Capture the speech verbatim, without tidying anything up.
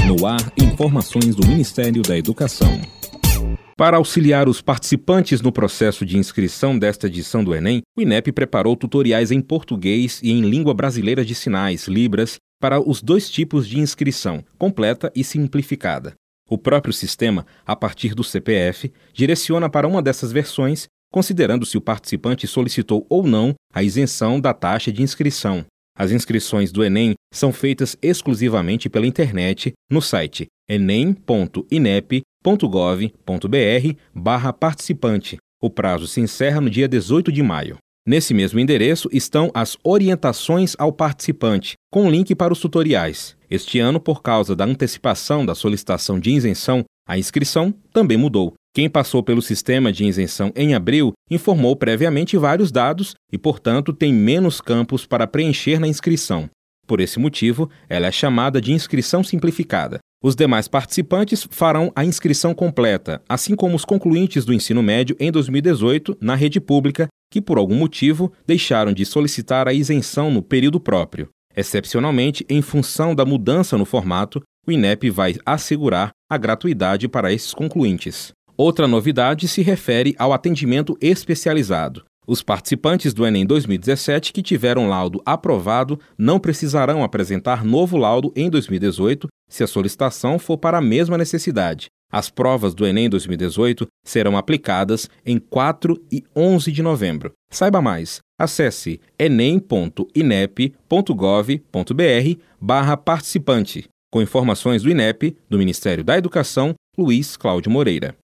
No ar, informações do Ministério da Educação. Para auxiliar os participantes no processo de inscrição desta edição do Enem, o INEP preparou tutoriais em português e em língua brasileira de sinais, Libras, para os dois tipos de inscrição, completa e simplificada. O próprio sistema, a partir do C P F, direciona para uma dessas versões, considerando se o participante solicitou ou não a isenção da taxa de inscrição. As inscrições do Enem são feitas exclusivamente pela internet no site enem ponto inep ponto gov ponto br barra participante. O prazo se encerra no dia dezoito de maio. Nesse mesmo endereço estão as orientações ao participante, com link para os tutoriais. Este ano, por causa da antecipação da solicitação de isenção, a inscrição também mudou. Quem passou pelo sistema de isenção em abril informou previamente vários dados e, portanto, tem menos campos para preencher na inscrição. Por esse motivo, ela é chamada de inscrição simplificada. Os demais participantes farão a inscrição completa, assim como os concluintes do ensino médio em dois mil e dezoito na rede pública, que por algum motivo deixaram de solicitar a isenção no período próprio. Excepcionalmente, em função da mudança no formato, o INEP vai assegurar a gratuidade para esses concluintes. Outra novidade se refere ao atendimento especializado. Os participantes do Enem dois mil e dezessete que tiveram laudo aprovado não precisarão apresentar novo laudo em dois mil e dezoito se a solicitação for para a mesma necessidade. As provas do Enem dois mil e dezoito serão aplicadas em quatro e onze de novembro. Saiba mais. Acesse enem ponto inep ponto gov ponto br barra participante. Com informações do INEP, do Ministério da Educação, Luiz Cláudio Moreira.